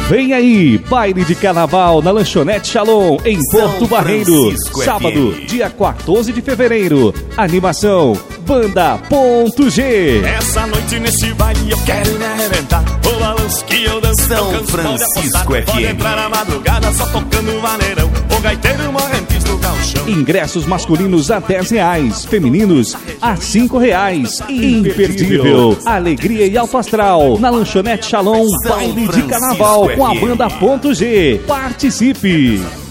Vem aí, baile de carnaval na Lanchonete Shalom, em Porto Barreiro. Sábado, dia 14 de fevereiro. Animação, Banda Ponto G. Essa noite nesse baile eu quero me arrebentar. O balanço que eu danço São Francisco FM. Pode entrar na madrugada só tocando vaneirão. O gaiteiro morrentes no galchão. Ingressos masculinos a R$10, femininos a R$5. Imperdível. Alegria e alto astral na Lanchonete Shalom, baile de carnaval com a Banda Ponto G. Participe!